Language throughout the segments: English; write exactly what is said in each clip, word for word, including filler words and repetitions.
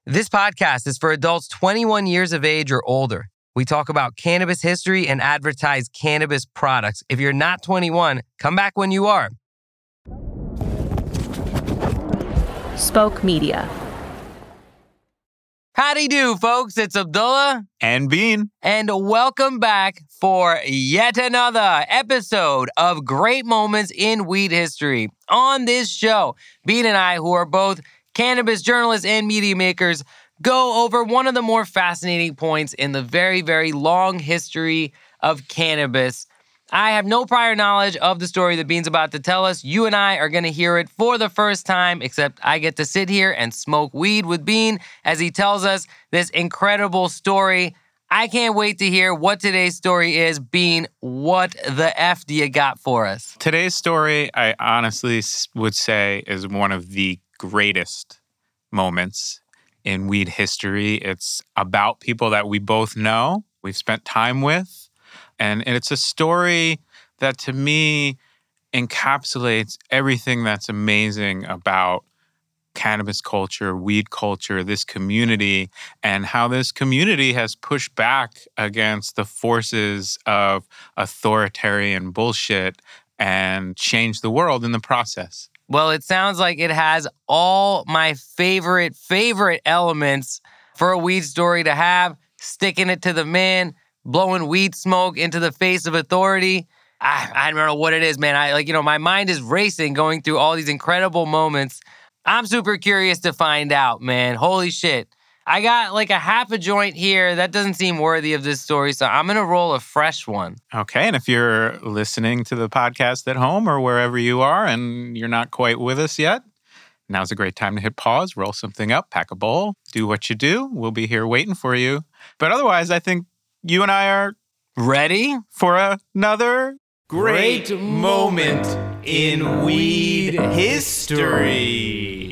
This podcast is for adults twenty-one years of age or older. We talk about cannabis history and advertise cannabis products. If you're not twenty-one, come back when you are. Spoke Media. Howdy do, folks. It's Abdullah. And Bean. And welcome back for yet another episode of Great Moments in Weed History. On this show, Bean and I, who are both cannabis journalists and media makers, go over one of the more fascinating points in the very, very long history of cannabis. I have no prior knowledge of the story that Bean's about to tell us. You and I are going to hear it for the first time, except I get to sit here and smoke weed with Bean as he tells us this incredible story. I can't wait to hear what today's story is. Bean, what the F do you got for us? Today's story, I honestly would say, is one of the greatest moments in weed history. It's about people that we both know, we've spent time with, and it's a story that to me encapsulates everything that's amazing about cannabis culture, weed culture, this community, and how this community has pushed back against the forces of authoritarian bullshit and changed the world in the process. Well, it sounds like it has all my favorite, favorite elements for a weed story to have. Sticking it to the man, blowing weed smoke into the face of authority. I, I don't know what it is, man. I like, you know, my mind is racing going through all these incredible moments. I'm super curious to find out, man. Holy shit. I got like a half a joint here. That doesn't seem worthy of this story, so I'm going to roll a fresh one. Okay, and if you're listening to the podcast at home or wherever you are and you're not quite with us yet, now's a great time to hit pause, roll something up, pack a bowl, do what you do. We'll be here waiting for you. But otherwise, I think you and I are ready for another great moment in weed history.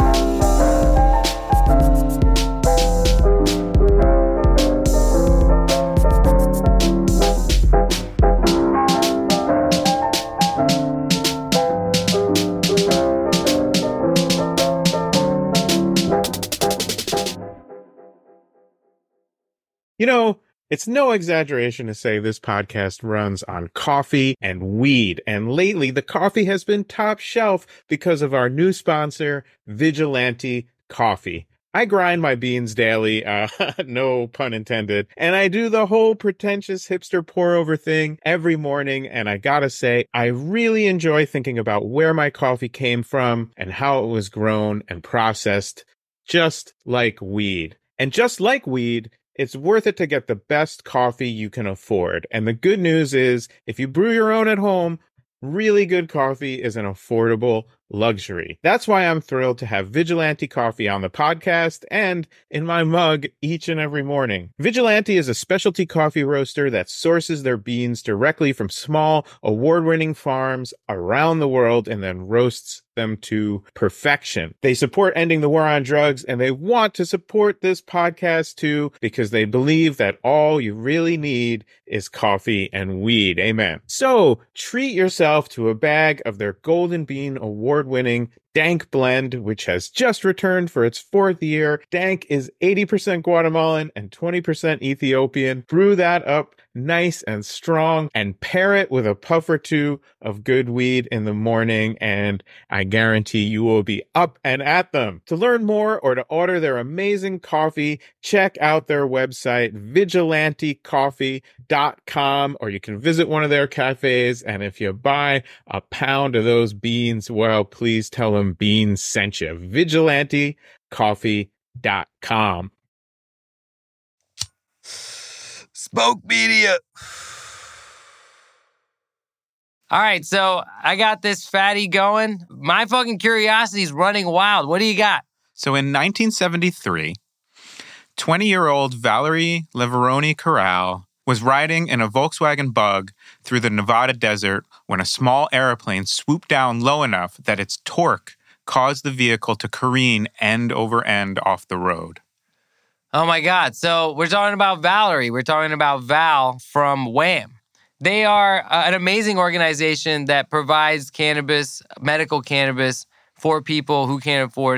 You know, it's no exaggeration to say this podcast runs on coffee and weed. And lately, the coffee has been top shelf because of our new sponsor, Vigilante Coffee. I grind my beans daily, uh, no pun intended, and I do the whole pretentious hipster pour-over thing every morning, and I gotta say, I really enjoy thinking about where my coffee came from and how it was grown and processed, just like weed. And just like weed, it's worth it to get the best coffee you can afford. And the good news is, if you brew your own at home, really good coffee is an affordable luxury. That's why I'm thrilled to have Vigilante Coffee on the podcast and in my mug each and every morning. Vigilante is a specialty coffee roaster that sources their beans directly from small, award-winning farms around the world and then roasts them to perfection. They support ending the war on drugs, and they want to support this podcast too because they believe that all you really need is coffee and weed. Amen. So treat yourself to a bag of their Golden Bean award-winning Dank blend, which has just returned for its fourth year. Dank is eighty percent Guatemalan and twenty percent Ethiopian. Brew that up nice and strong and pair it with a puff or two of good weed in the morning, and I guarantee you will be up and at them. To learn more or to order their amazing coffee, check out their website, vigilante coffee dot com, or you can visit one of their cafes, and if you buy a pound of those beans, well, please tell them Bean sent you. vigilante coffee dot com. Spoke Media. All right, so I got this fatty going. My fucking curiosity's running wild. What do you got? So in nineteen seventy-three, twenty-year-old Valerie Leveroni Corral was riding in a Volkswagen Bug through the Nevada desert when a small airplane swooped down low enough that its torque caused the vehicle to careen end over end off the road. Oh my God. So we're talking about Valerie. We're talking about Val from Wham. They are uh, an amazing organization that provides cannabis, medical cannabis, for people who can't afford it.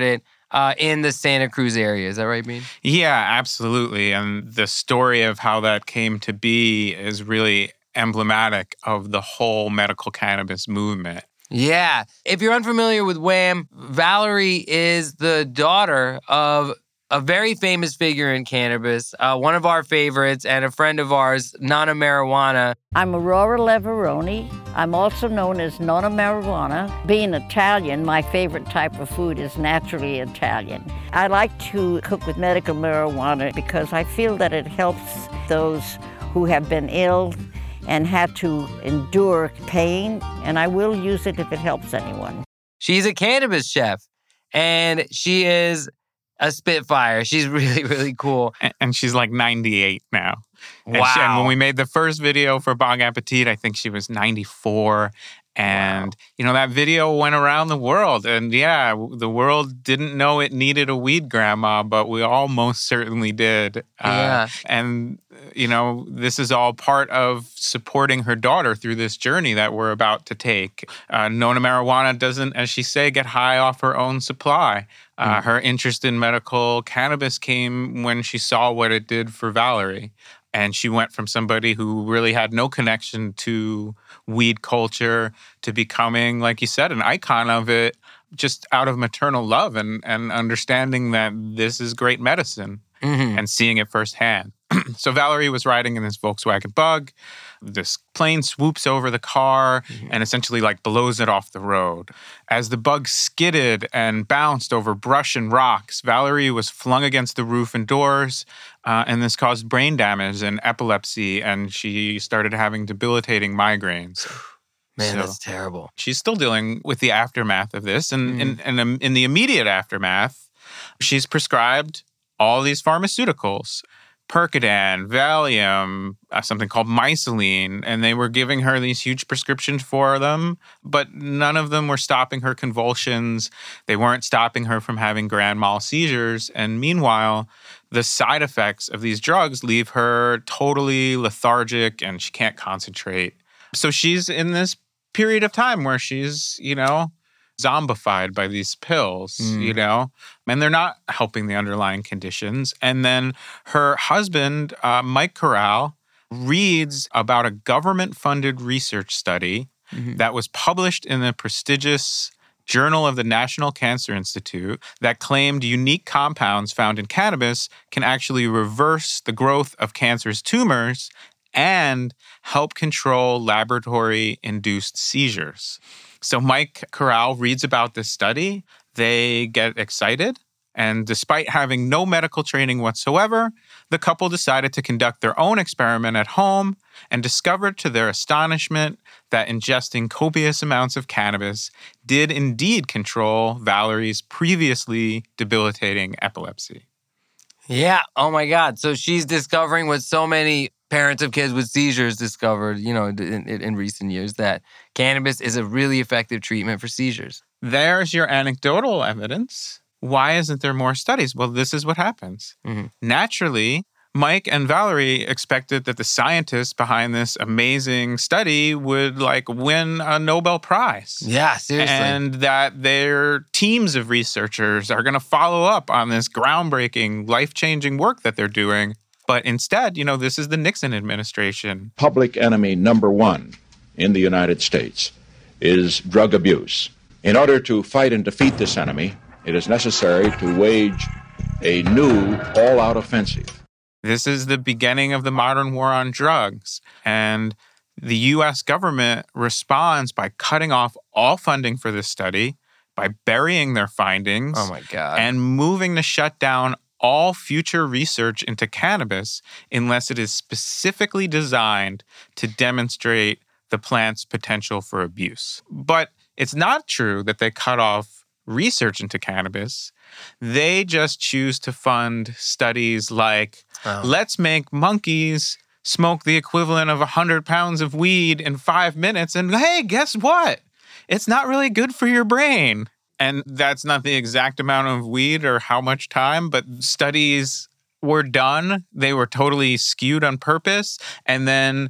uh, in the Santa Cruz area. Is that right, Bean? Yeah, absolutely. And the story of how that came to be is really emblematic of the whole medical cannabis movement. Yeah. If you're unfamiliar with Wham, Valerie is the daughter of a very famous figure in cannabis, uh, one of our favorites and a friend of ours, Nonna Marijuana. I'm Aurora Leveroni. I'm also known as Nonna Marijuana. Being Italian, my favorite type of food is naturally Italian. I like to cook with medical marijuana because I feel that it helps those who have been ill and had to endure pain, and I will use it if it helps anyone. She's a cannabis chef, and she is a spitfire. She's really, really cool. And she's like ninety-eight now. And Wow. She, and when we made the first video for Bon Appetit, I think she was ninety-four. And, wow. you know, that video went around the world. And yeah, the world didn't know it needed a weed grandma, but we all most certainly did. Uh, yeah. And, you know, this is all part of supporting her daughter through this journey that we're about to take. Uh, Nonna Marijuana doesn't, as she say, get high off her own supply. Uh, mm. Her interest in medical cannabis came when she saw what it did for Valerie. And she went from somebody who really had no connection to weed culture to becoming, like you said, an icon of it just out of maternal love and, and understanding that this is great medicine mm-hmm. and seeing it firsthand. So Valerie was riding in this Volkswagen Bug. This plane swoops over the car mm-hmm. and essentially like blows it off the road. As the Bug skidded and bounced over brush and rocks, Valerie was flung against the roof and doors, uh, and this caused brain damage and epilepsy, and she started having debilitating migraines. Man, so that's terrible. She's still dealing with the aftermath of this, and mm. in, in, in the immediate aftermath, she's prescribed all these pharmaceuticals. Percodan, Valium, uh, something called Myceline, and they were giving her these huge prescriptions for them, but none of them were stopping her convulsions. They weren't stopping her from having grand mal seizures. And meanwhile, the side effects of these drugs leave her totally lethargic and she can't concentrate. So she's in this period of time where she's, you know, zombified by these pills, mm. you know, and they're not helping the underlying conditions. And then her husband, uh, Mike Corral, reads about a government-funded research study mm-hmm. that was published in the prestigious Journal of the National Cancer Institute that claimed unique compounds found in cannabis can actually reverse the growth of cancerous tumors and help control laboratory-induced seizures. So Mike Corral reads about this study. They get excited. And despite having no medical training whatsoever, the couple decided to conduct their own experiment at home and discovered to their astonishment that ingesting copious amounts of cannabis did indeed control Valerie's previously debilitating epilepsy. Yeah. Oh, my God. So she's discovering what so many parents of kids with seizures discovered, you know, in, in, in recent years, that cannabis is a really effective treatment for seizures. There's your anecdotal evidence. Why isn't there more studies? Well, this is what happens. Mm-hmm. Naturally, Mike and Valerie expected that the scientists behind this amazing study would, like, win a Nobel Prize. Yeah, seriously. And that their teams of researchers are going to follow up on this groundbreaking, life-changing work that they're doing. But instead, you know, this is the Nixon administration. Public enemy number one in the United States is drug abuse. In order to fight and defeat this enemy, it is necessary to wage a new all-out offensive. This is the beginning of the modern war on drugs. And the U S government responds by cutting off all funding for this study, by burying their findings. Oh, my God. And moving to shut down all future research into cannabis unless it is specifically designed to demonstrate the plant's potential for abuse. But it's not true that they cut off research into cannabis. They just choose to fund studies like, oh. let's make monkeys smoke the equivalent of one hundred pounds of weed in five minutes, and hey, guess what? It's not really good for your brain. And that's not the exact amount of weed or how much time, but studies were done. They were totally skewed on purpose. And then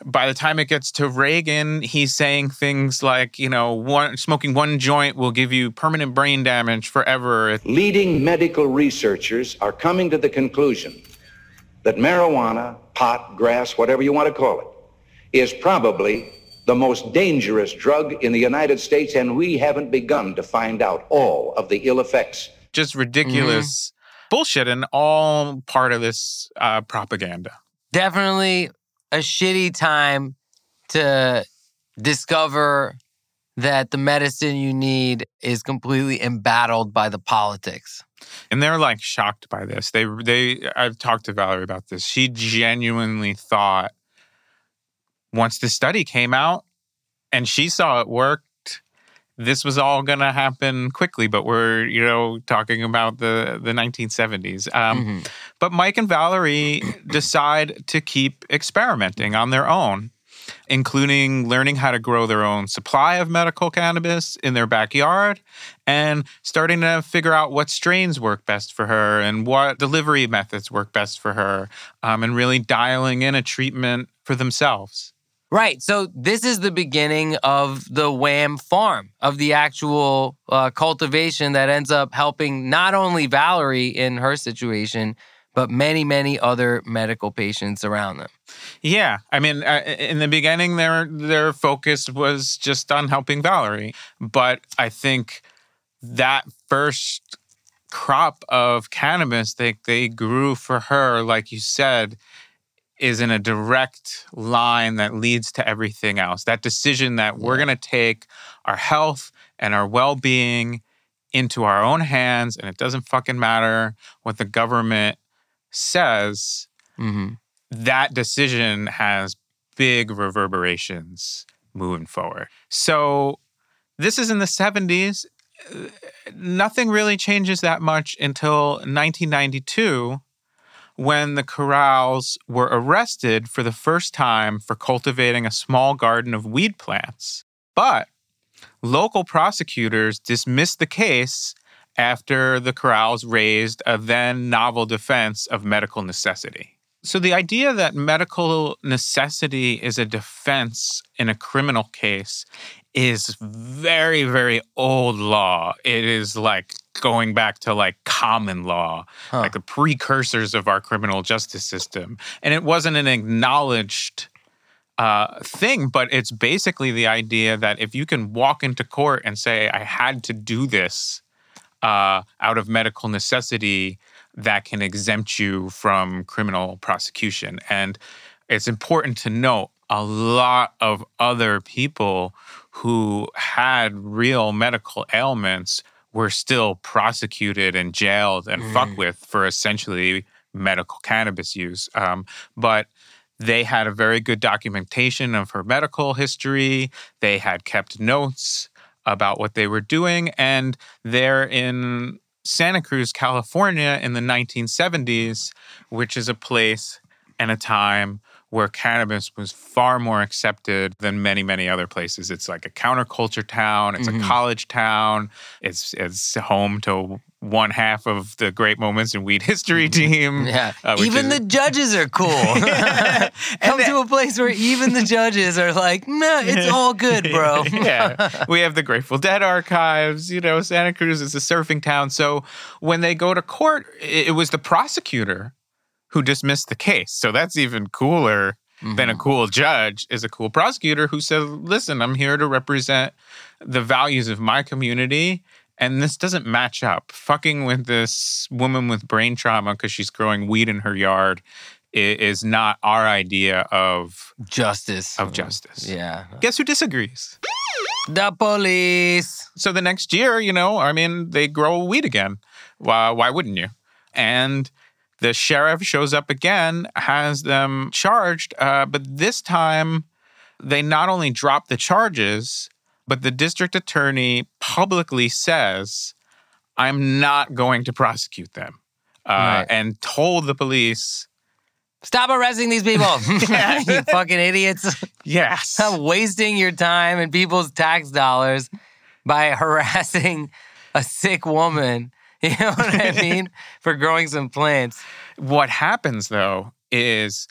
by the time it gets to Reagan, he's saying things like, you know, one, smoking one joint will give you permanent brain damage forever. Leading medical researchers are coming to the conclusion that marijuana, pot, grass, whatever you want to call it, is probably the most dangerous drug in the United States, and we haven't begun to find out all of the ill effects. Just ridiculous mm-hmm. bullshit, and all part of this uh, propaganda. Definitely a shitty time to discover that the medicine you need is completely embattled by the politics. And they're like shocked by this. They, they. I've talked to Valerie about this. She genuinely thought once the study came out and she saw it worked, this was all going to happen quickly. But we're, you know, talking about the, the nineteen seventies. Um, mm-hmm. But Mike and Valerie decide to keep experimenting on their own, including learning how to grow their own supply of medical cannabis in their backyard and starting to figure out what strains work best for her and what delivery methods work best for her, um, and really dialing in a treatment for themselves. Right. So this is the beginning of the Wham farm, of the actual uh, cultivation that ends up helping not only Valerie in her situation, but many, many other medical patients around them. Yeah. I mean, uh, in the beginning, their their focus was just on helping Valerie. But I think that first crop of cannabis they, they grew for her, like you said, is in a direct line that leads to everything else. That decision that we're going to take our health and our well-being into our own hands, and it doesn't fucking matter what the government says, mm-hmm. that decision has big reverberations moving forward. So this is in the seventies. Nothing really changes that much until nineteen ninety-two, when the Corrals were arrested for the first time for cultivating a small garden of weed plants. But local prosecutors dismissed the case after the Corrals raised a then novel defense of medical necessity. So the idea that medical necessity is a defense in a criminal case is very, very old law. It is like going back to like common law, huh. like the precursors of our criminal justice system. And it wasn't an acknowledged uh, thing, but it's basically the idea that if you can walk into court and say, I had to do this uh, out of medical necessity, that can exempt you from criminal prosecution. And it's important to note a lot of other people who had real medical ailments were still prosecuted and jailed and mm. fucked with for essentially medical cannabis use. Um, but they had a very good documentation of her medical history. They had kept notes about what they were doing. And they're in Santa Cruz, California in the nineteen seventies, which is a place and a time where cannabis was far more accepted than many, many other places. It's like a counterculture town. It's mm-hmm. a college town. It's it's home to one half of the Great Moments in Weed History team. Yeah, uh, even is... the judges are cool. Come then... to a place where even the judges are like, nah, it's all good, bro. Yeah, we have the Grateful Dead archives. You know, Santa Cruz is a surfing town. So when they go to court, it was the prosecutor who dismissed the case. So that's even cooler mm-hmm. than a cool judge, is a cool prosecutor who said, listen, I'm here to represent the values of my community, and this doesn't match up. Fucking with this woman with brain trauma because she's growing weed in her yard is not our idea of justice. Of justice. Yeah. Guess who disagrees? The police. So the next year, you know, I mean, they grow weed again. Why, why wouldn't you? And the sheriff shows up again, has them charged, uh, but this time they not only drop the charges, but the district attorney publicly says, I'm not going to prosecute them, uh, right. and told the police, stop arresting these people, you fucking idiots. Yes. Stop wasting your time and people's tax dollars by harassing a sick woman. You know what I mean? For growing some plants. What happens, though, is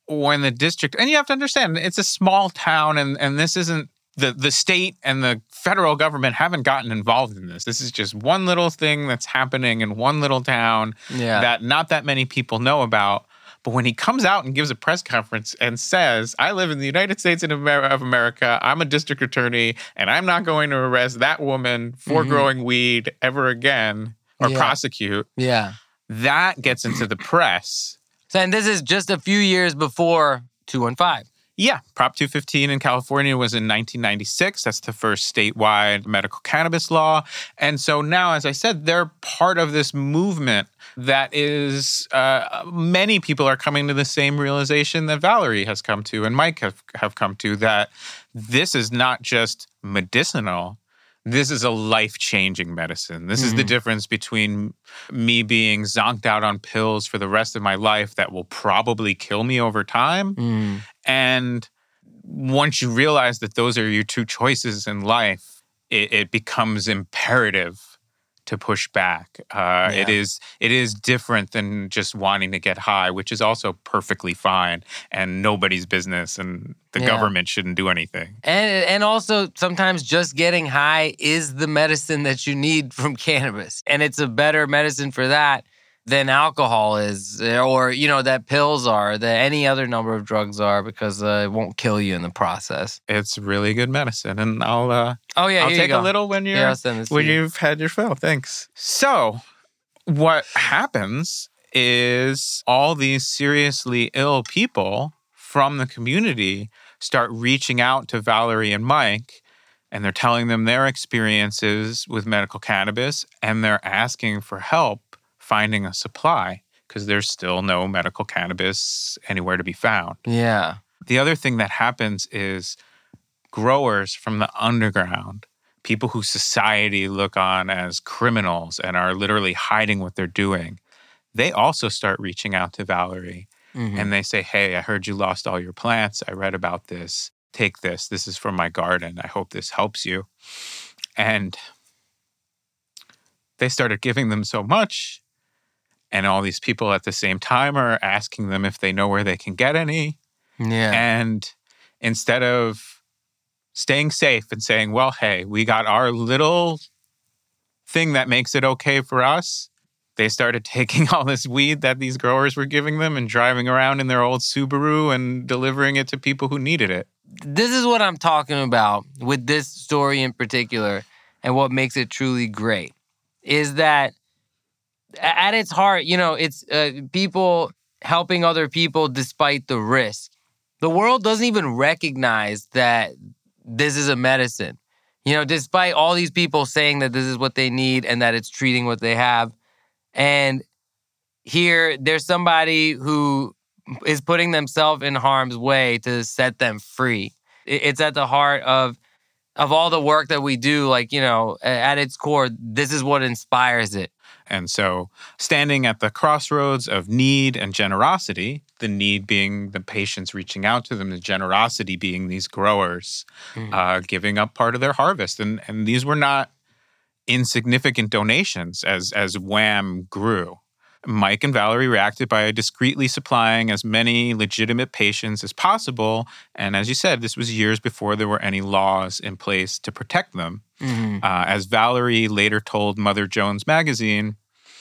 when the district, and you have to understand, it's a small town, and, and this isn't, the, the state and the federal government haven't gotten involved in this. This is just one little thing that's happening in one little town Yeah. that not that many people know about. But when he comes out and gives a press conference and says, I live in the United States of America, I'm a district attorney, and I'm not going to arrest that woman for Mhm. growing weed ever again or Yeah. prosecute, Yeah. that gets into the press. So, and this is just a few years before two one five. Yeah, Prop two fifteen in California was in nineteen ninety-six. That's the first statewide medical cannabis law. And so now, as I said, they're part of this movement that is, uh, many people are coming to the same realization that Valerie has come to and Mike have, have come to, that this is not just medicinal. This is a life-changing medicine. This is the difference between me being zonked out on pills for the rest of my life that will probably kill me over time. Mm. And once you realize that those are your two choices in life, it, it becomes imperative to push back. Uh, It Yeah. is it is different than just wanting to get high, which is also perfectly fine and nobody's business, and the Yeah. government shouldn't do anything. And and also sometimes just getting high is the medicine that you need from cannabis. And it's a better medicine for that than alcohol is, or, you know, that pills are, that any other number of drugs are, because uh, it won't kill you in the process. It's really good medicine, and I'll uh, Oh, yeah, I'll here you take go. a little when you're Yeah, I'll send this to when you. you've had your fill. Thanks. So, what happens is all these seriously ill people from the community start reaching out to Valerie and Mike, and they're telling them their experiences with medical cannabis, and they're asking for help finding a supply because there's still no medical cannabis anywhere to be found. Yeah. The other thing that happens is growers from the underground, people who society look on as criminals and are literally hiding what they're doing, they also start reaching out to Valerie. Mhm. And they say, hey, I heard you lost all your plants. I read about this. Take this. This is from my garden. I hope this helps you. And they started giving them so much. And all these people at the same time are asking them if they know where they can get any. Yeah. And instead of staying safe and saying, well, hey, we got our little thing that makes it okay for us, they started taking all this weed that these growers were giving them and driving around in their old Subaru and delivering it to people who needed it. This is what I'm talking about with this story in particular, and what makes it truly great is that at its heart, you know, it's uh, people helping other people despite the risk. The world doesn't even recognize that this is a medicine. You know, despite all these people saying that this is what they need and that it's treating what they have. And here, there's somebody who is putting themselves in harm's way to set them free. It's at the heart of of all the work that we do. Like, you know, at its core, this is what inspires it. And so standing at the crossroads of need and generosity, the need being the patients reaching out to them, the generosity being these growers Mm. uh, giving up part of their harvest. And, and these were not insignificant donations as, as Wham grew. Mike and Valerie reacted by discreetly supplying as many legitimate patients as possible. And as you said, this was years before there were any laws in place to protect them. Mhm. Uh, as Valerie later told Mother Jones magazine,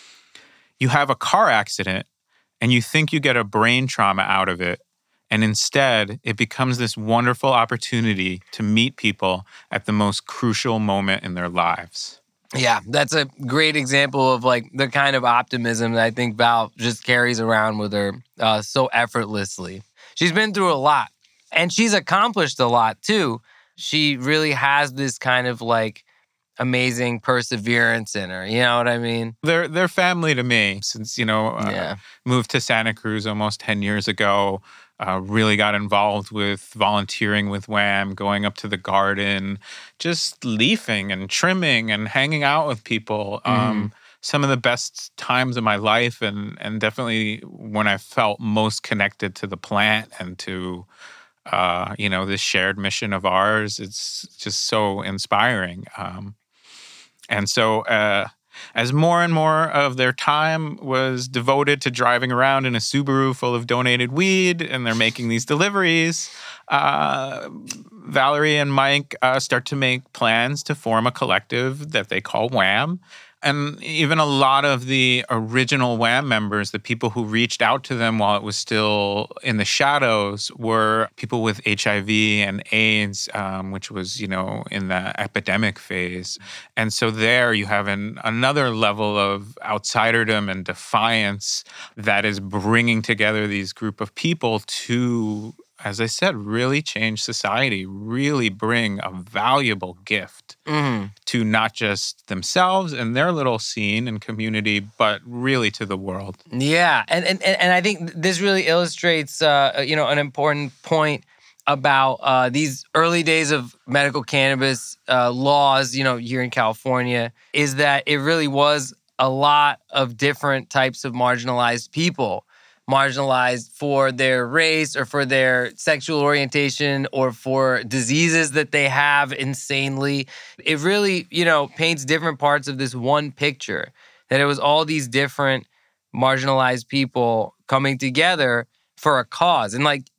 you have a car accident and you think you get a brain trauma out of it. And instead, it becomes this wonderful opportunity to meet people at the most crucial moment in their lives. Yeah, that's a great example of like the kind of optimism that I think Val just carries around with her uh, so effortlessly. She's been through a lot, and she's accomplished a lot too. She really has this kind of like amazing perseverance in her. You know what I mean? They're, they're family to me since, you know, uh, Yeah. moved to Santa Cruz almost ten years ago. Uh, really got involved with volunteering with Wham, going up to the garden, just leafing and trimming and hanging out with people. Um, some of the best times of my life, and and definitely when I felt most connected to the plant and to, uh, you know, this shared mission of ours. It's just so inspiring. Um, and so uh, As more and more of their time was devoted to driving around in a Subaru full of donated weed, and they're making these deliveries, uh, Valerie and Mike uh, start to make plans to form a collective that they call Wham. And even a lot of the original Wham members, the people who reached out to them while it was still in the shadows, were people with H I V and AIDS, um, which was, you know, in the epidemic phase. And so there you have an, another level of outsiderdom and defiance that is bringing together these group of people to, as I said, really change society, really bring a valuable gift mm-hmm. to not just themselves and their little scene and community, but really to the world. Yeah, and and, and I think this really illustrates, uh, you know, an important point about uh, these early days of medical cannabis uh, laws, you know, here in California, is that it really was a lot of different types of marginalized people. Marginalized for their race or for their sexual orientation or for diseases that they have insanely. It really, you know, paints different parts of this one picture, that it was all these different marginalized people coming together for a cause. And like,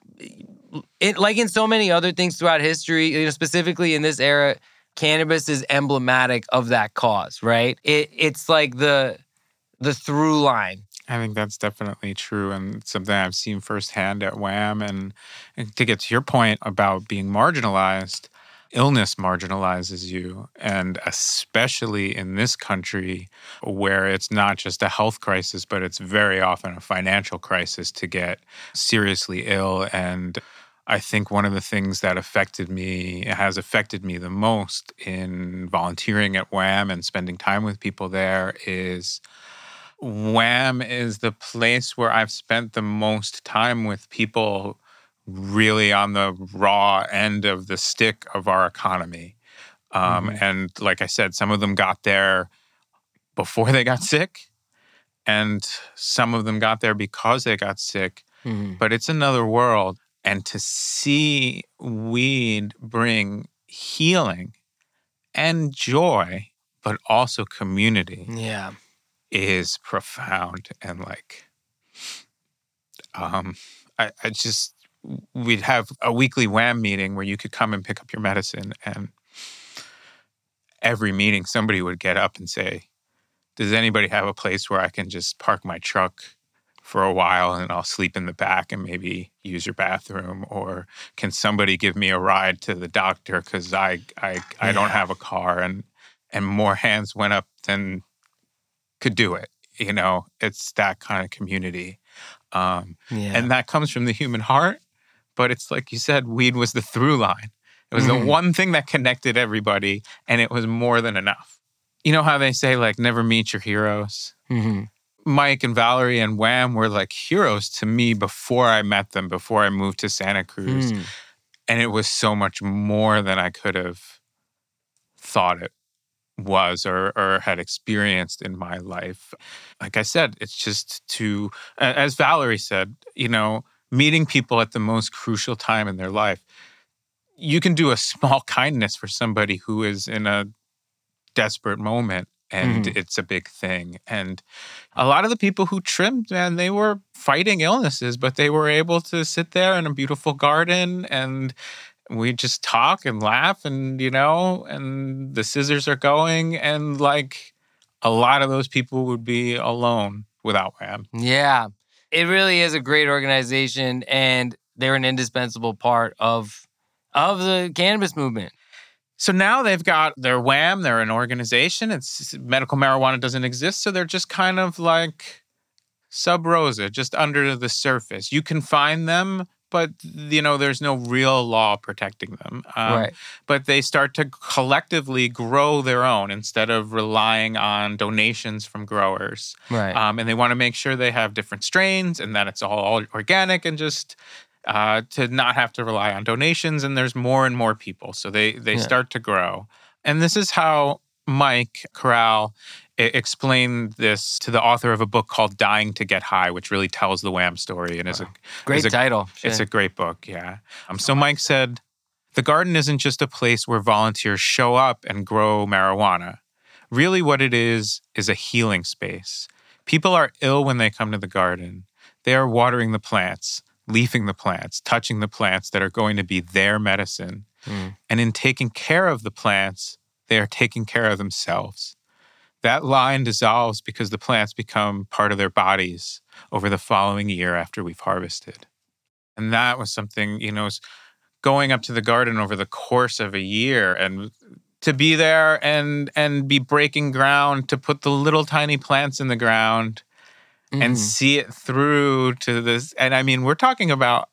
it, like in so many other things throughout history, you know, specifically in this era, cannabis is emblematic of that cause, right? It, it's like the the through line. I think that's definitely true, and something I've seen firsthand at Wham. And, and to get to your point about being marginalized, illness marginalizes you, and especially in this country where it's not just a health crisis, but it's very often a financial crisis to get seriously ill. And I think one of the things that affected me, has affected me the most in volunteering at Wham and spending time with people there is Wham is the place where I've spent the most time with people really on the raw end of the stick of our economy. Um, mm-hmm. And like I said, some of them got there before they got sick, and some of them got there because they got sick. Mm-hmm. But it's another world. And to see weed bring healing and joy, but also community. Yeah. Is profound. And like, um, I, I just, we'd have a weekly Wham meeting where you could come and pick up your medicine, and every meeting somebody would get up and say, does anybody have a place where I can just park my truck for a while and I'll sleep in the back and maybe use your bathroom? Or can somebody give me a ride to the doctor because I, I, I yeah. don't have a car? And, and more hands went up than could do it. You know, it's that kind of community. Um, yeah. And that comes from the human heart. But it's like you said, weed was the through line. It was mm-hmm. the one thing that connected everybody, and it was more than enough. You know how they say, like, never meet your heroes? Mm-hmm. Mike and Valerie and Wham were like heroes to me before I met them, before I moved to Santa Cruz. Mm. And it was so much more than I could have thought it was or, or had experienced in my life. Like I said, it's just to, as Valerie said, you know, meeting people at the most crucial time in their life. You can do a small kindness for somebody who is in a desperate moment, and mm-hmm. it's a big thing. And a lot of the people who trimmed, man, they were fighting illnesses, but they were able to sit there in a beautiful garden, and we just talk and laugh, and, you know, and the scissors are going, and like a lot of those people would be alone without Wham. Yeah. It really is a great organization, and they're an indispensable part of of the cannabis movement. So now they've got their Wham, they're an organization. It's medical marijuana doesn't exist, so they're just kind of like sub rosa, just under the surface. You can find them, but, you know, there's no real law protecting them. Um, right. But they start to collectively grow their own instead of relying on donations from growers. Right. Um, and they want to make sure they have different strains and that it's all organic, and just uh, to not have to rely on donations. And there's more and more people. So they, they yeah. start to grow. And this is how Mike Corral explained this to the author of a book called Dying to Get High, which really tells the Wham story. And wow. is a great is a, title. It's sure. a great book, yeah. Um, so Mike said, the garden isn't just a place where volunteers show up and grow marijuana. really what it is is a healing space. People are ill when they come to the garden. They are watering the plants, leafing the plants, touching the plants that are going to be their medicine. Mm. And in taking care of the plants, they are taking care of themselves. That line dissolves because the plants become part of their bodies over the following year after we've harvested. And that was something, you know, going up to the garden over the course of a year and to be there and and be breaking ground to put the little tiny plants in the ground mm. and see it through to this. And I mean, we're talking about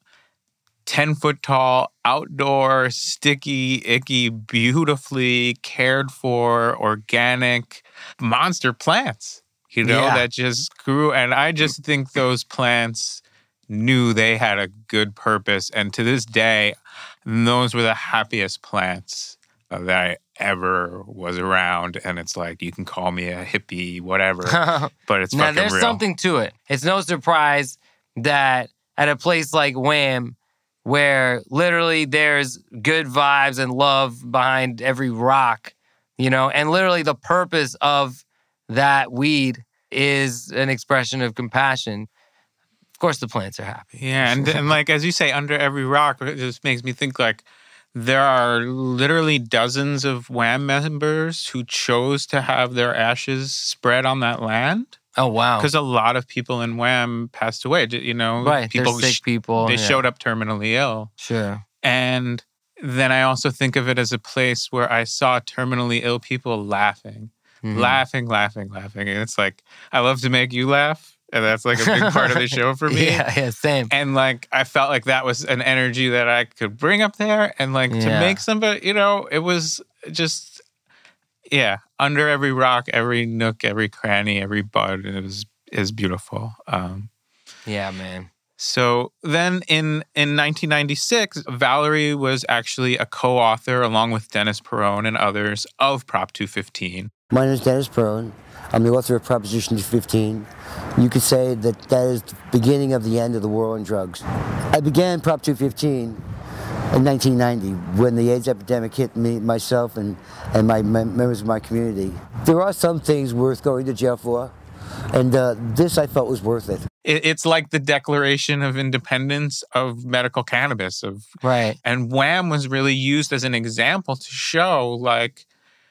ten foot tall, outdoor, sticky, icky, beautifully cared for, organic monster plants, you know, yeah. that just grew. And I just think those plants knew they had a good purpose. And to this day, those were the happiest plants that I ever was around. And it's like, you can call me a hippie, whatever, but it's now, fucking there's real. something to it. It's no surprise that at a place like Wham, where literally there's good vibes and love behind every rock, you know, and literally the purpose of that weed is an expression of compassion. Of course, the plants are happy. Yeah, and, and like, as you say, under every rock, it just makes me think like there are literally dozens of Wham members who chose to have their ashes spread on that land. Oh, wow. Because a lot of people in Wham passed away, you know. Right, people they're sick people. They yeah. showed up terminally ill. Sure. And then I also think of it as a place where I saw terminally ill people laughing. Mm-hmm. Laughing, laughing, laughing. And it's like, I love to make you laugh. And that's like a big part of the show for me. Yeah, yeah, same. And like, I felt like that was an energy that I could bring up there. And like, yeah. to make somebody, you know, it was just, yeah, under every rock, every nook, every cranny, every bud, it was is beautiful. Um, yeah, man. So then in, in nineteen ninety-six, Valerie was actually a co-author, along with Dennis Peron and others, of Prop two fifteen. My name is Dennis Peron. I'm the author of Proposition two fifteen. You could say that that is the beginning of the end of the war on drugs. I began Prop two fifteen in nineteen ninety when the AIDS epidemic hit me, myself, and, and my mem- members of my community. There are some things worth going to jail for, and uh, this I felt was worth it. It's like the Declaration of Independence of medical cannabis. Of right. And Wham was really used as an example to show, like,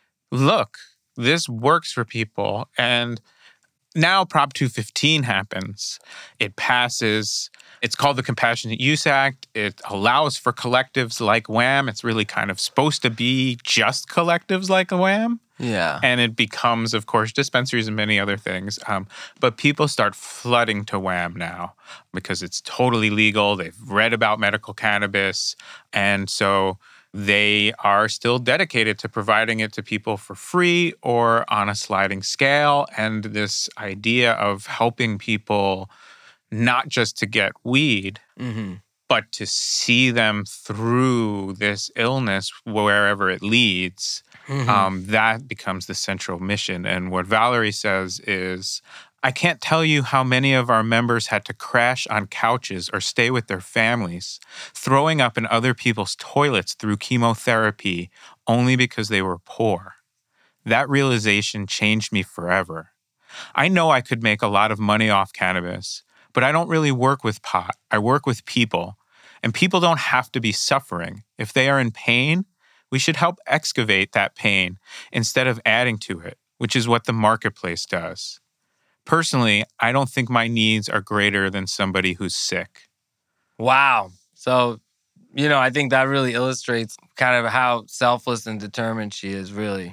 look, this works for people. And now Prop two fifteen happens. It passes. It's called the Compassionate Use Act. It allows for collectives like Wham. It's really kind of supposed to be just collectives like Wham. Yeah. And it becomes, of course, dispensaries and many other things. Um, but people start flooding to Wham now because it's totally legal. They've read about medical cannabis. And so they are still dedicated to providing it to people for free or on a sliding scale. And this idea of helping people not just to get weed, mm-hmm. but to see them through this illness wherever it leads, mm-hmm. um, that becomes the central mission. And what Valerie says is, I can't tell you how many of our members had to crash on couches or stay with their families, throwing up in other people's toilets through chemotherapy only because they were poor. That realization changed me forever. I know I could make a lot of money off cannabis, but I don't really work with pot. I work with people. And people don't have to be suffering. If they are in pain, we should help excavate that pain instead of adding to it, which is what the marketplace does. Personally, I don't think my needs are greater than somebody who's sick. Wow. So, you know, I think that really illustrates kind of how selfless and determined she is, really.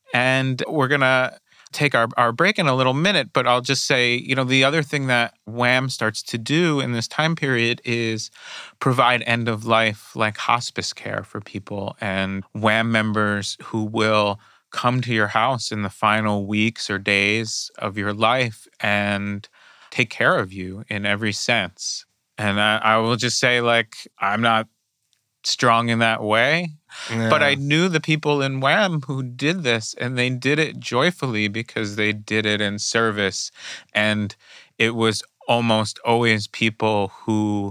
And we're going to take our, our break in a little minute, but I'll just say, you know, the other thing that Wham starts to do in this time period is provide end-of-life, like hospice care for people. And Wham members who will come to your house in the final weeks or days of your life and take care of you in every sense. And I, I will just say, like, I'm not strong in that way, yeah. but I knew the people in Wham who did this, and they did it joyfully because they did it in service. And it was almost always people who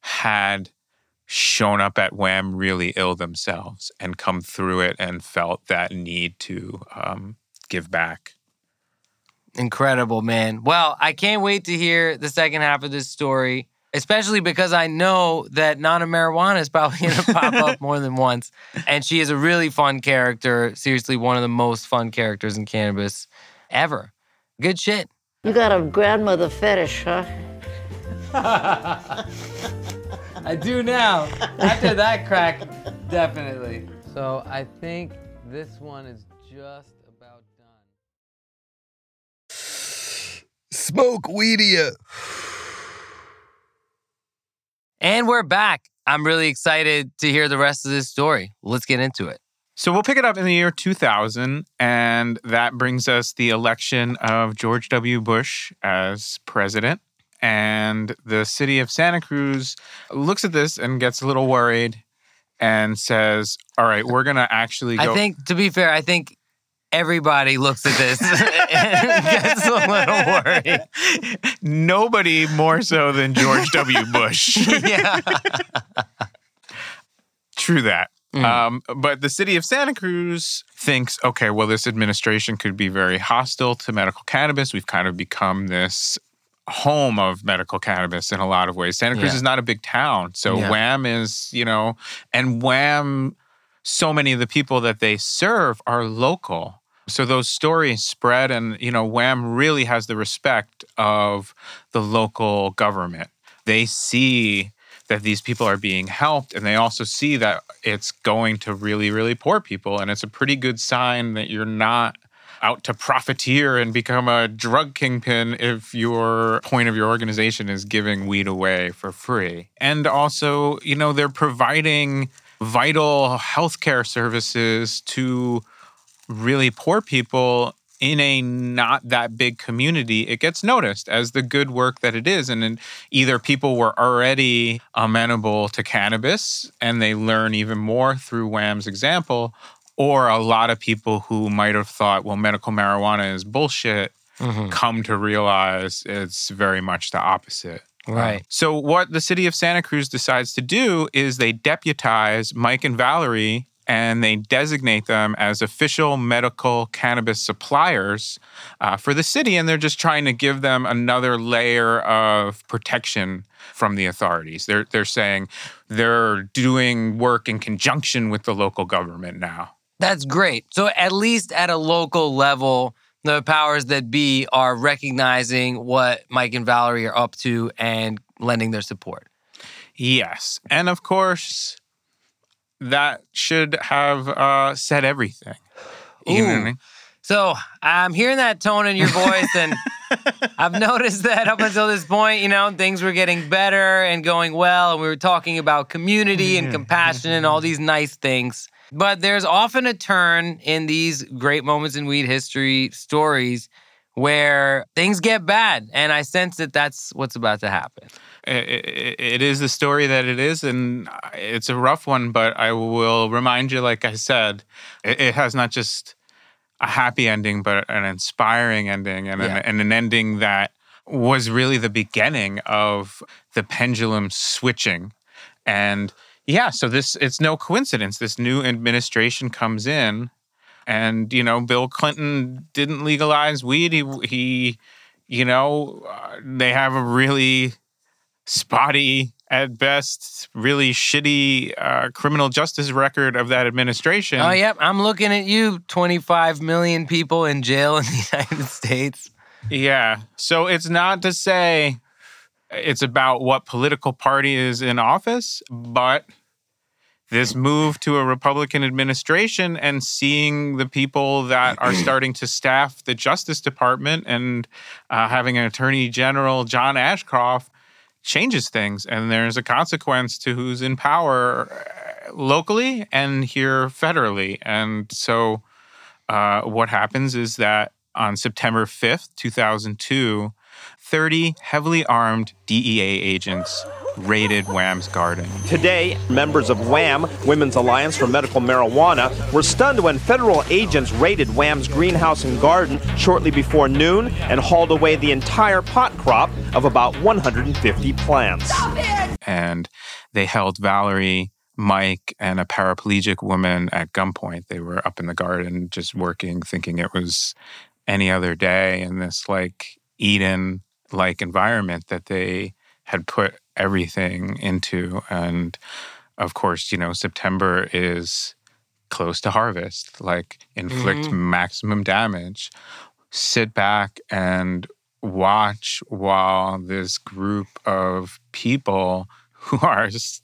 had shown up at Wham really ill themselves and come through it and felt that need to um, give back. Incredible, man. Well, I can't wait to hear the second half of this story, especially because I know that Nana Marijuana is probably going to pop up more than once. And she is a really fun character. Seriously, one of the most fun characters in cannabis ever. Good shit. You got a grandmother fetish, huh? I do now. After that crack, definitely. So I think this one is just about done. Smoke Weedia. And we're back. I'm really excited to hear the rest of this story. Let's get into it. So we'll pick it up in the year two thousand, and that brings us the election of George W. Bush as president. And the city of Santa Cruz looks at this and gets a little worried and says, all right, we're going to actually go. I think, to be fair, I think everybody looks at this and gets a little worried. Nobody more so than George W. Bush. Yeah. True that. Mm. Um, but the city of Santa Cruz thinks, okay, well, this administration could be very hostile to medical cannabis. We've kind of become this home of medical cannabis in a lot of ways. Santa Cruz Yeah. is not a big town. So Yeah. Wham is, you know, and Wham, so many of the people that they serve are local. So those stories spread and, you know, Wham really has the respect of the local government. They see that these people are being helped, and they also see that it's going to really, really poor people. And it's a pretty good sign that you're not out to profiteer and become a drug kingpin if your point of your organization is giving weed away for free. And also, you know, they're providing vital healthcare services to really poor people in a not that big community. It gets noticed as the good work that it is. And then either people were already amenable to cannabis and they learn even more through Wham's example, or a lot of people who might have thought, well, medical marijuana is bullshit, mm-hmm. come to realize it's very much the opposite. Right. Um, so what the city of Santa Cruz decides to do is they deputize Mike and Valerie and they designate them as official medical cannabis suppliers uh, for the city. And they're just trying to give them another layer of protection from the authorities. They're, they're saying they're doing work in conjunction with the local government now. That's great. So at least at a local level, the powers that be are recognizing what Mike and Valerie are up to and lending their support. Yes. And of course, that should have uh, said everything. You know what I mean? So I'm hearing that tone in your voice, and I've noticed that up until this point, you know, things were getting better and going well, and we were talking about community and compassion and all these nice things. But there's often a turn in these great moments in weed history stories where things get bad, and I sense that that's what's about to happen. It, it is the story that it is, and it's a rough one, but I will remind you, like I said, it, it has not just a happy ending, but an inspiring ending, and, yeah. an, and an ending that was really the beginning of the pendulum switching. And yeah, so this, it's no coincidence. This new administration comes in, and, you know, Bill Clinton didn't legalize weed. He, he you know, uh, they have a really spotty, at best, really shitty uh, criminal justice record of that administration. Oh, yep. I'm looking at you, twenty-five million people in jail in the United States. Yeah. So it's not to say it's about what political party is in office, but this move to a Republican administration and seeing the people that are starting to staff the Justice Department and uh, having an Attorney General, John Ashcroft, changes things. And there's a consequence to who's in power locally and here federally. And so uh, what happens is that on September fifth, two thousand two, thirty heavily armed D E A agents raided Wham's garden. Today, members of Wham, Women's Alliance for Medical Marijuana, were stunned when federal agents raided Wham's greenhouse and garden shortly before noon and hauled away the entire pot crop of about one hundred fifty plants. And they held Valerie, Mike and a paraplegic woman at gunpoint. They were up in the garden just working, thinking it was any other day in this like Eden-like environment that they had put everything into. And of course, you know, September is close to harvest, like inflict Mm-hmm. maximum damage. Sit back and watch while this group of people who are s-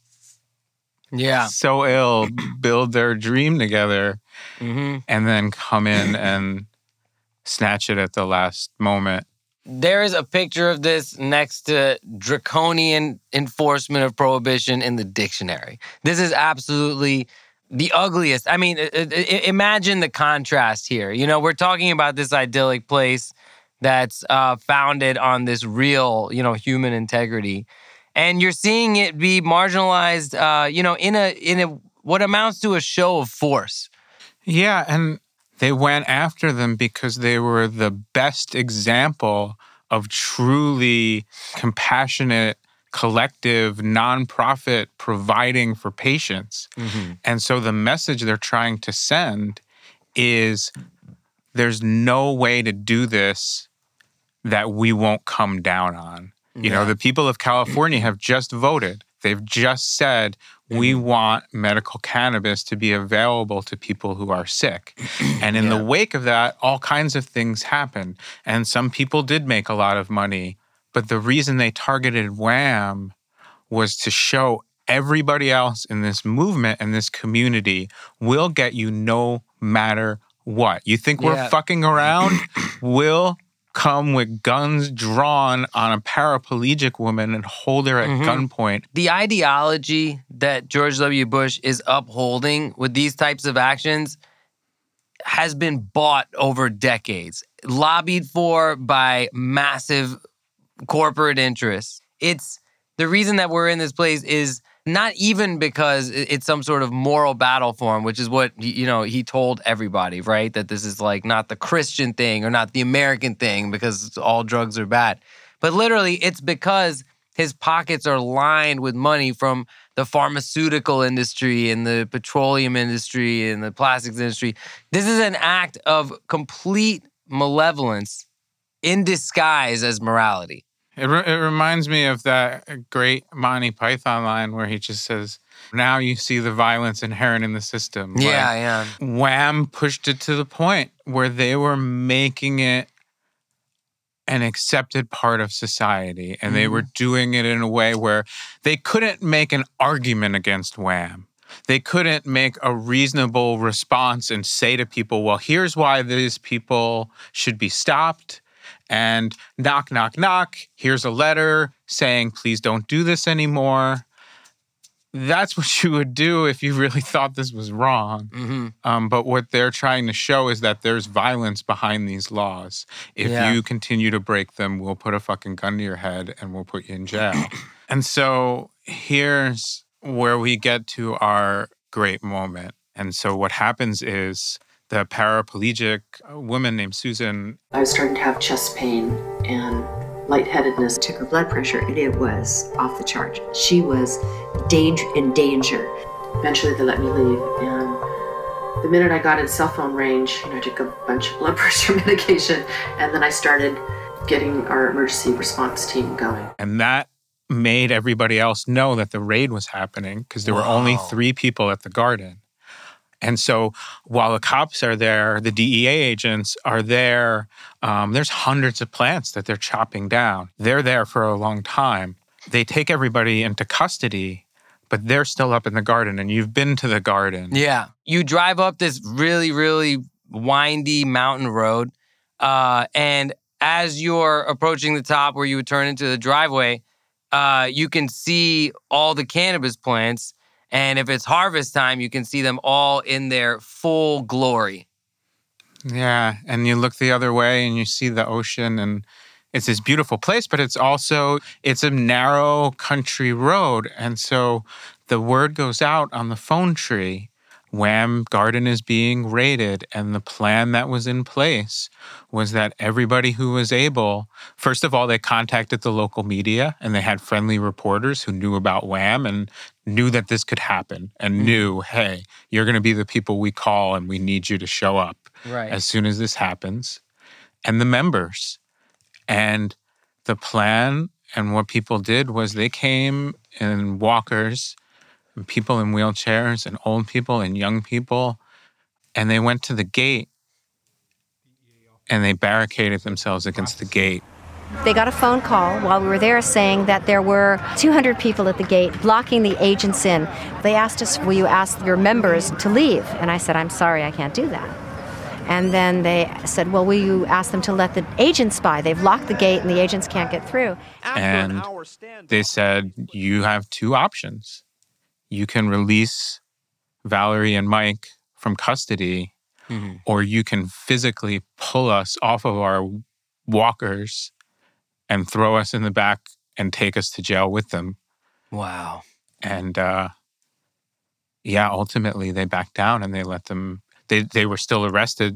Yeah. so ill build their dream together Mm-hmm. and then come in and snatch it at the last moment. There is a picture of this next to draconian enforcement of prohibition in the dictionary. This is absolutely the ugliest. I mean, i- i- imagine the contrast here. You know, we're talking about this idyllic place that's uh, founded on this real, you know, human integrity. And you're seeing it be marginalized, uh, you know, in a in a what amounts to a show of force. Yeah, and they went after them because they were the best example of truly compassionate, collective, nonprofit providing for patients. Mm-hmm. And so the message they're trying to send is there's no way to do this that we won't come down on. You know, Yeah. the people of California have just voted. They've just said, we want medical cannabis to be available to people who are sick. And in Yeah. the wake of that, all kinds of things happened. And some people did make a lot of money. But the reason they targeted Wham was to show everybody else in this movement and this community will get you no matter what. You think we're Yeah. fucking around? We'll come with guns drawn on a paraplegic woman and hold her at Mhm. gunpoint. The ideology that George W. Bush is upholding with these types of actions has been bought over decades, lobbied for by massive corporate interests. It's the reason that we're in this place is not even because it's some sort of moral battle for him, which is what, you know, he told everybody, right? That this is like not the Christian thing or not the American thing because all drugs are bad. But literally, it's because his pockets are lined with money from the pharmaceutical industry and the petroleum industry and the plastics industry. This is an act of complete malevolence in disguise as morality. It, re- it reminds me of that great Monty Python line where he just says, now you see the violence inherent in the system. Yeah, Like, Wham pushed it to the point where they were making it an accepted part of society. And they were doing it in a way where they couldn't make an argument against Wham. They couldn't make a reasonable response and say to people, well, here's why these people should be stopped. And knock, knock, knock, here's a letter saying, please don't do this anymore. That's what you would do if you really thought this was wrong. Mm-hmm. Um, but what they're trying to show is that there's violence behind these laws. If Yeah. you continue to break them, we'll put a fucking gun to your head and we'll put you in jail. And so here's where we get to our great moment. And so what happens is the paraplegic woman named Susan. I was starting to have chest pain and lightheadedness. Took her blood pressure and it was off the chart. She was danger in danger. Eventually they let me leave, and the minute I got in cell phone range, you know, I took a bunch of blood pressure medication, and then I started getting our emergency response team going. And that made everybody else know that the raid was happening because there were only three people at the garden. And so while the cops are there, the D E A agents are there, um, there's hundreds of plants that they're chopping down. They're there for a long time. They take everybody into custody, but they're still up in the garden, and you've been to the garden. Yeah. You drive up this really, really windy mountain road, uh, and as you're approaching the top where you would turn into the driveway, uh, you can see all the cannabis plants. And if it's harvest time, you can see them all in their full glory. Yeah, and you look the other way and you see the ocean, and it's this beautiful place, but it's also, it's a narrow country road. And so the word goes out on the phone tree Wham garden is being raided, and the plan that was in place was that everybody who was able, first of all, they contacted the local media, and they had friendly reporters who knew about Wham and knew that this could happen and mm-hmm. knew, hey, you're going to be the people we call and we need you to show up right. as soon as this happens. And the members. And the plan and what people did was they came in walkers, and people in wheelchairs, and old people and young people, and they went to the gate and they barricaded themselves against the gate. They got a phone call while we were there saying that there were two hundred people at the gate blocking the agents in. They asked us, will you ask your members to leave? And I said, I'm sorry, I can't do that. And then they said, well, will you ask them to let the agents by? They've locked the gate and the agents can't get through. And they said, you have two options. You can release Valerie and Mike from custody, mm-hmm. or you can physically pull us off of our walkers and throw us in the back and take us to jail with them. Wow. And uh, yeah, ultimately they backed down and they let them, they, they were still arrested,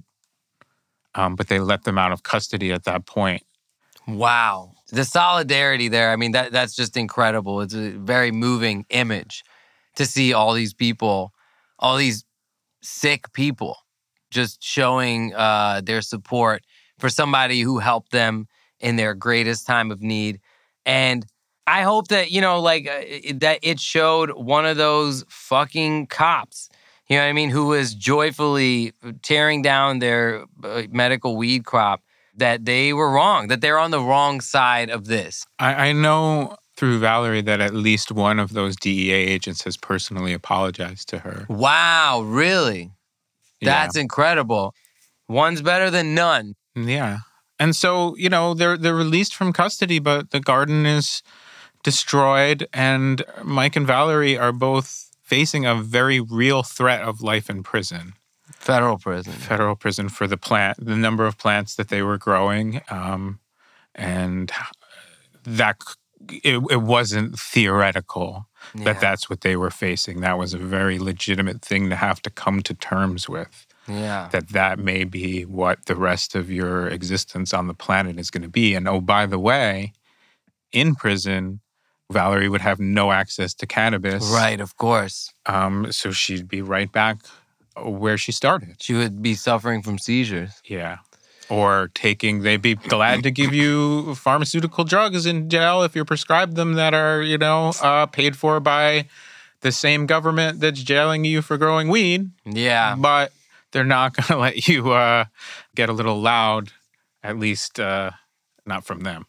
um, but they let them out of custody at that point. Wow. The solidarity there, I mean, that that's just incredible. It's a very moving image to see all these people, all these sick people, just showing uh, their support for somebody who helped them in their greatest time of need. And I hope that, you know, like, uh, that it showed one of those fucking cops, you know what I mean, who was joyfully tearing down their uh, medical weed crop, that they were wrong, that they're on the wrong side of this. I, I know through Valerie that at least one of those D E A agents has personally apologized to her. Wow, really? That's yeah. incredible. One's better than none. Yeah. And so, you know, they're they're released from custody, but the garden is destroyed, and Mike and Valerie are both facing a very real threat of life in prison. Federal prison. Federal prison for the plant, the number of plants that they were growing. Um, and that it, it wasn't theoretical yeah. that that's what they were facing. That was a very legitimate thing to have to come to terms with. Yeah. That that may be what the rest of your existence on the planet is going to be. And oh, by the way, in prison, Valerie would have no access to cannabis. Right, of course. Um, so she'd be right back where she started. She would be suffering from seizures. Yeah. Or taking, they'd be glad to give you pharmaceutical drugs in jail if you're prescribed them that are, you know, uh, paid for by the same government that's jailing you for growing weed. Yeah. But they're not going to let you uh, get a little loud, at least uh, not from them.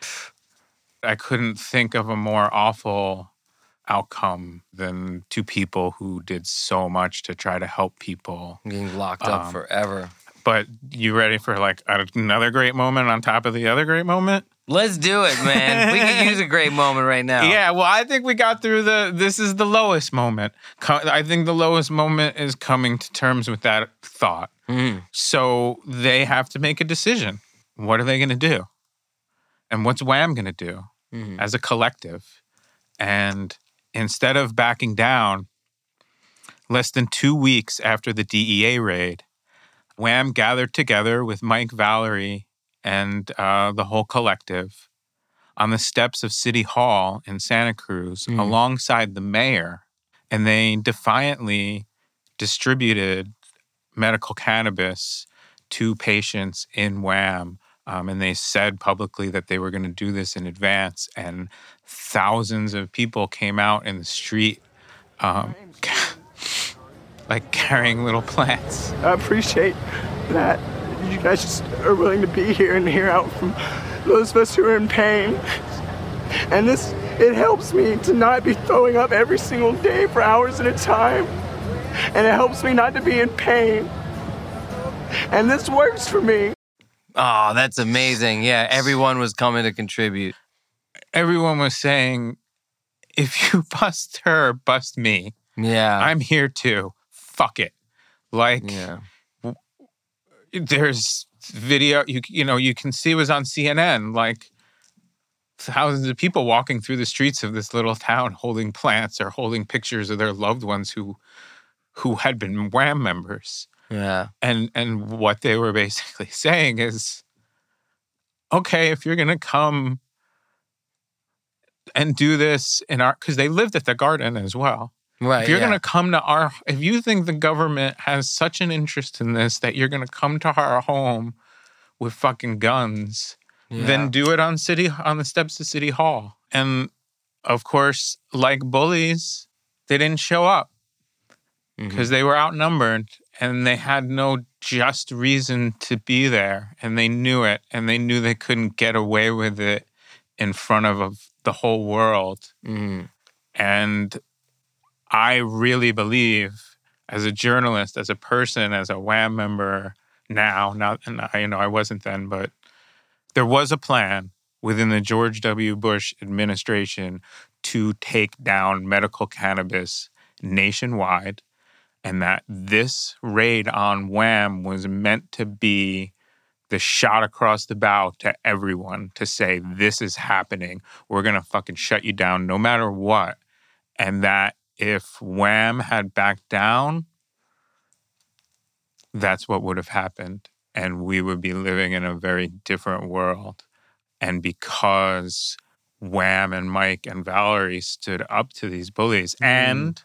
I couldn't think of a more awful outcome than two people who did so much to try to help people. Getting locked up um, forever. But you ready for like another great moment on top of the other great moment? Let's do it, man. We could use a great moment right now. Yeah, well, I think we got through the, this is the lowest moment. I think the lowest moment is coming to terms with that thought. Mm. So they have to make a decision. What are they going to do? And what's Wham going to do mm-hmm. as a collective? And instead of backing down, less than two weeks after the D E A raid, Wham gathered together with Mike, Valerie, and uh, the whole collective on the steps of City Hall in Santa Cruz mm. alongside the mayor, and they defiantly distributed medical cannabis to patients in Wham. Um, and they said publicly that they were going to do this in advance, and thousands of people came out in the street um, like carrying little plants. I appreciate that you guys just are willing to be here and hear out from those of us who are in pain. And this, it helps me to not be throwing up every single day for hours at a time. And it helps me not to be in pain. And this works for me. Oh, that's amazing. Yeah, everyone was coming to contribute. Everyone was saying, if you bust her, bust me. Yeah. I'm here too. Fuck it. Like, yeah. w- there's video, you you know, you can see it was on C N N, like thousands of people walking through the streets of this little town holding plants or holding pictures of their loved ones who who had been Wham members. Yeah. And and what they were basically saying is, okay, if you're going to come and do this in our, because they lived at the Garden as well. Right. If you're yeah. going to come to our, if you think the government has such an interest in this that you're going to come to our home with fucking guns, Yeah. then do it on city, on the steps of City Hall. And of course, like bullies, they didn't show up because Mm-hmm. they were outnumbered and they had no just reason to be there. And they knew it, and they knew they couldn't get away with it in front of, of the whole world. Mm-hmm. And I really believe, as a journalist, as a person, as a Wham member now, not, and I, you know, I wasn't then, but there was a plan within the George W. Bush administration to take down medical cannabis nationwide, and that this raid on Wham was meant to be the shot across the bow to everyone to say, this is happening. We're going to fucking shut you down no matter what. And that if Wham had backed down, that's what would have happened. And we would be living in a very different world. And because Wham and Mike and Valerie stood up to these bullies, mm. and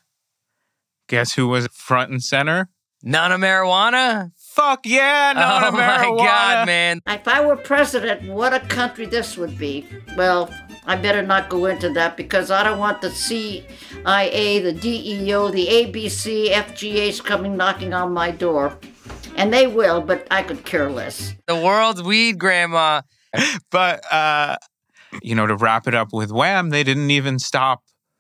guess who was front and center? None of marijuana? Fuck yeah, none oh of marijuana. Oh my God, man. If I were president, what a country this would be. Well, I better not go into that because I don't want the C I A, the D E O, the A B C, F G A's coming knocking on my door. And they will, but I could care less. The world's weed grandma. But, uh, you know, to wrap it up with Wham, they didn't even stop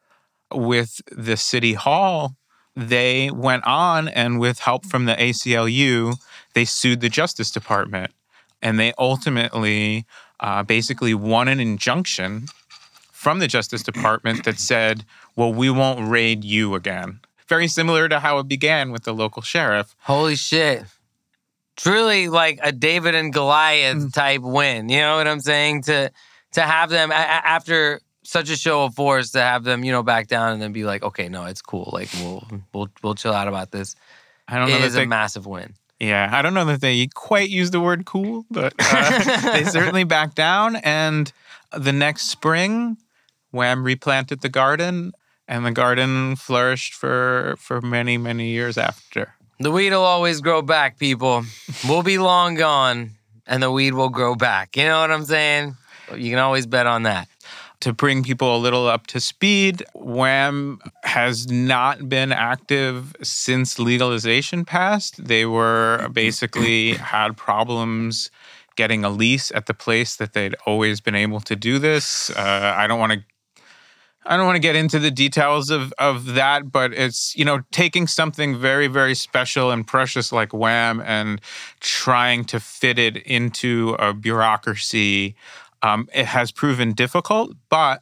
with the City Hall. They went on, and with help from the A C L U, they sued the Justice Department. And they ultimately uh, basically won an injunction from the Justice Department that said, well, we won't raid you again. Very similar to how it began with the local sheriff. Holy shit. It's really like a David and Goliath type win. You know what I'm saying? To to have them, a- after such a show of force, to have them, you know, back down and then be like, okay, no, it's cool. Like, we'll we'll we'll chill out about this. I don't know. It is that they, a massive win. Yeah, I don't know that they quite use the word cool, but uh, they certainly backed down. And the next spring, Wham replanted the Garden, and the Garden flourished for for many, many years after. The weed will always grow back, people. We'll be long gone, and the weed will grow back. You know what I'm saying? You can always bet on that. To bring people a little up to speed, Wham has not been active since legalization passed. They were basically had problems getting a lease at the place that they'd always been able to do this. Uh, I don't want to I don't want to get into the details of, of that, but it's, you know, taking something very, very special and precious like Wham and trying to fit it into a bureaucracy. Um, it has proven difficult, but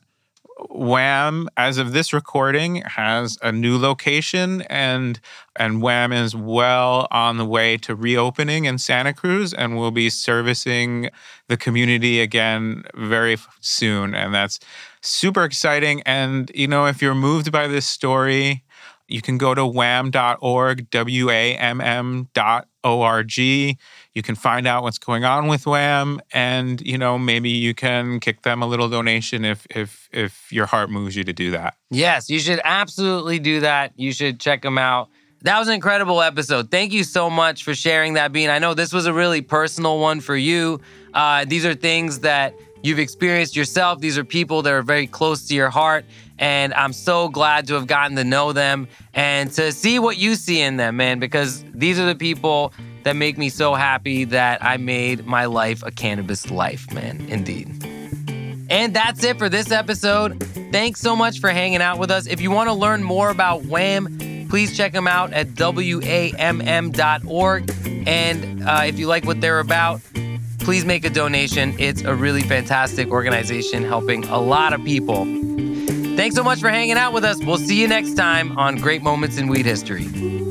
Wham, as of this recording, has a new location, and and Wham is well on the way to reopening in Santa Cruz and will be servicing the community again very soon. And that's super exciting. And, you know, if you're moved by this story, you can go to wham dot org, W A M M dot O R G. You can find out what's going on with Wham, and, you know, maybe you can kick them a little donation if if if your heart moves you to do that. Yes, you should absolutely do that. You should check them out. That was an incredible episode. Thank you so much for sharing that, Bean. I know this was a really personal one for you. Uh, these are things that you've experienced yourself. These are people that are very close to your heart. And I'm so glad to have gotten to know them and to see what you see in them, man, because these are the people that make me so happy that I made my life a cannabis life, man, indeed. And that's it for this episode. Thanks so much for hanging out with us. If you want to learn more about Wham, please check them out at W A M M dot org. And uh, if you like what they're about, please make a donation. It's a really fantastic organization helping a lot of people. Thanks so much for hanging out with us. We'll see you next time on Great Moments in Weed History.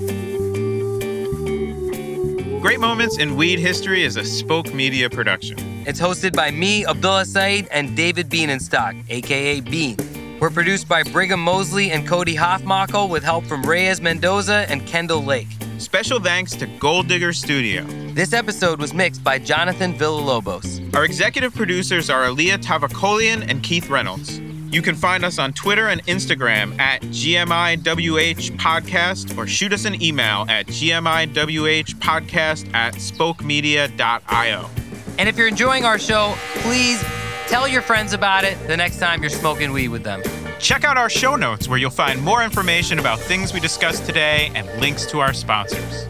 Great Moments in Weed History is a Spoke Media production. It's hosted by me, Abdullah Saeed, and David Bienenstock, a k a. Bean. We're produced by Brigham Mosley and Cody Hoffmackel with help from Reyes Mendoza and Kendall Lake. Special thanks to Gold Digger Studio. This episode was mixed by Jonathan Villalobos. Our executive producers are Aaliyah Tavakolian and Keith Reynolds. You can find us on Twitter and Instagram at G M I W H Podcast or shoot us an email at G M I W H Podcast at spoke media dot io. And if you're enjoying our show, please tell your friends about it the next time you're smoking weed with them. Check out our show notes where you'll find more information about things we discussed today and links to our sponsors.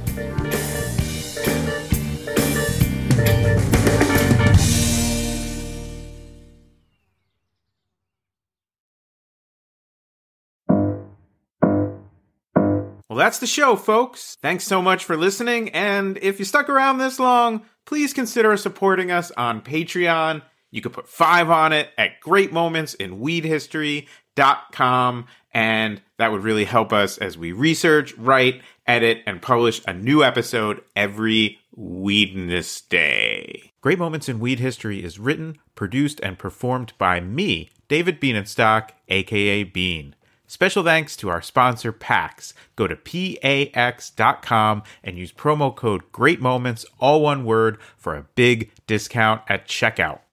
Well, that's the show, folks. Thanks so much for listening, and if you stuck around this long, please consider supporting us on Patreon. You could put five on it at great moments in weed history dot com, and that would really help us as we research, write, edit, and publish a new episode every Weedness Day. Great Moments in Weed History is written, produced, and performed by me, David Bienenstock, aka Bean. Special thanks to our sponsor, PAX. Go to pax dot com and use promo code GREATMOMENTS, all one word, for a big discount at checkout.